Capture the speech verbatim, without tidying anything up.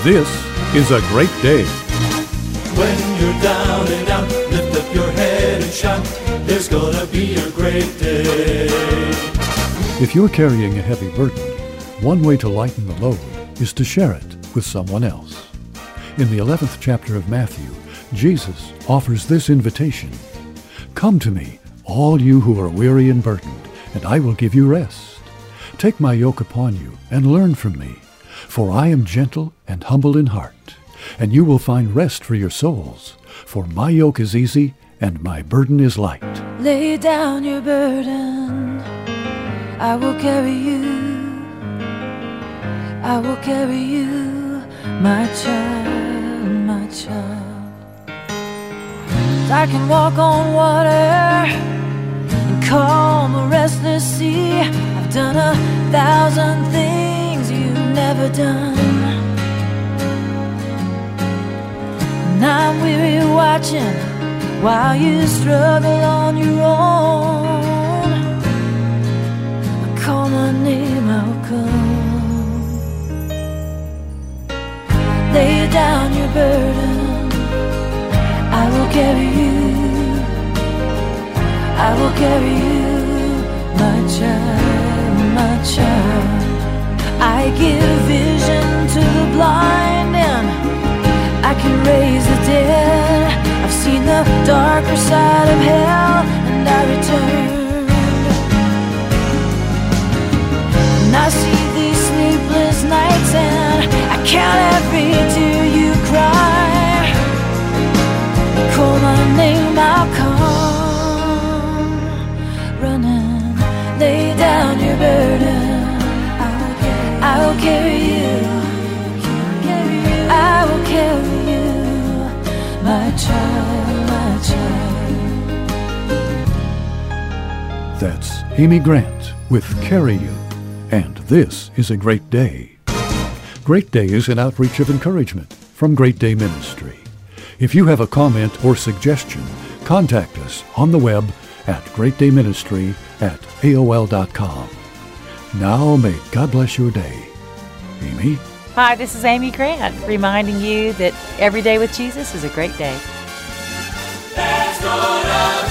this is a great day. When you're down and out, lift up your head and shout, there's gonna be a great day. If you're carrying a heavy burden, one way to lighten the load is to share it with someone else. In the eleventh chapter of Matthew, Jesus offers this invitation. Come to me, all you who are weary and burdened, and I will give you rest. Take my yoke upon you and learn from me, for I am gentle and humble in heart, and you will find rest for your souls. For my yoke is easy and my burden is light. Lay down your burden, I will carry you. I will carry you, my child, my child. I can walk on water and calm a restless sea. I've done a thousand things you've never done, and I'm weary watching while you struggle on your own. I call my name, I'll come. Lay down your burden, I will carry you. I will carry you, my child, my child. I give vision to the blind and I can raise the dead. I've seen the darker side of hell and I returned. And I see these sleepless nights and I count every tear you cry. Call my name, I'll come running. Lay down your burden, I will carry you. I will carry you, my child, my child. That's Amy Grant with Carry You, and this is a great day. Great Day is an outreach of encouragement from Great Day Ministry. If you have a comment or suggestion, contact us on the web at great day ministry at A O L dot com. Now may God bless your day. Amy? Hi, this is Amy Grant, reminding you that every day with Jesus is a great day. There's gonna